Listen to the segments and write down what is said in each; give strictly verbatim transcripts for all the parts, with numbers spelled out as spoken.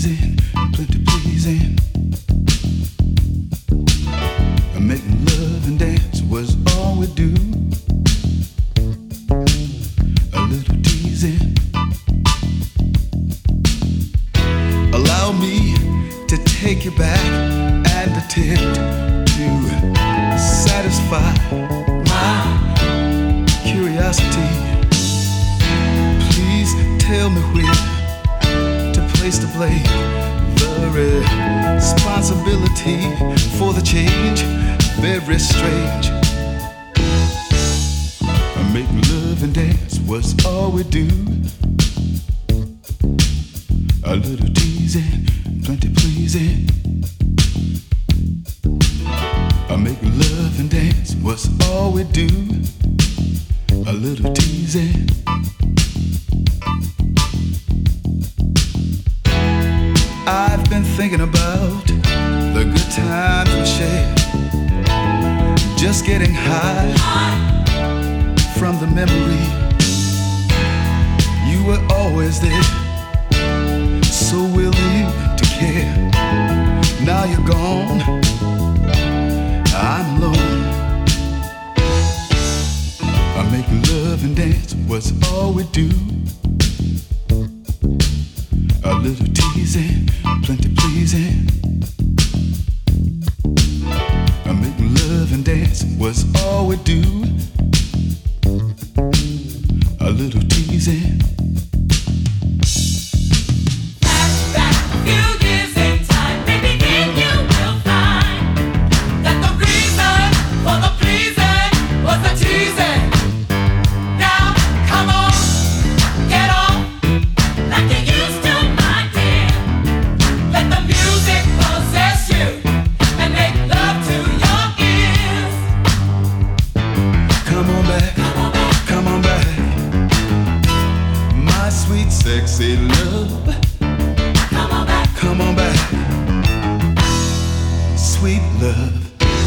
teasing, plenty pleasing. Making love and dance was all we do. A little teasing. Allow me to take you back and attempt to satisfy my curiosity. Please tell me where to place the blame. The responsibility for the change, very strange. Making love and dance was all we do. A little teasing, plenty pleasing. Making love and dance was all we do. A little teasing. I've been thinking about the good times we shared, just getting high from the memory. You were always there, so willing to care. Now you're gone, I'm alone. I'm making love and dance was all we do. A little teasing, plenty pleasing. I'm making love and dance was all we do. A little teasing. Sexy love, come on back, come on back, sweet love.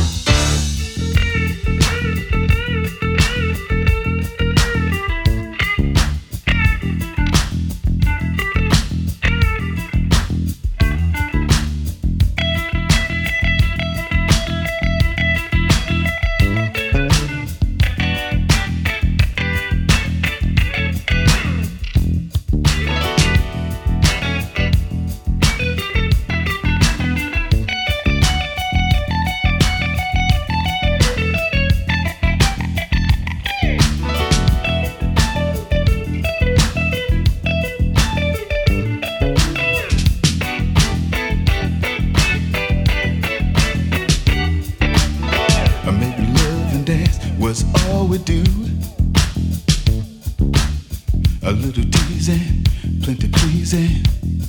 Was all we do. A little teasing, plenty pleasing.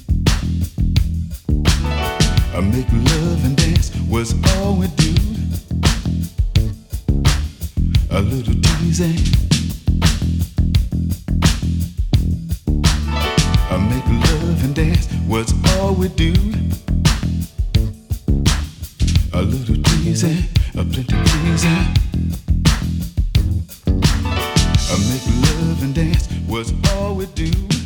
I make love and dance was all we do. A little teasing. I make love and dance was all we do. A little teasing, a plenty pleasing. I make love and dance was all we do.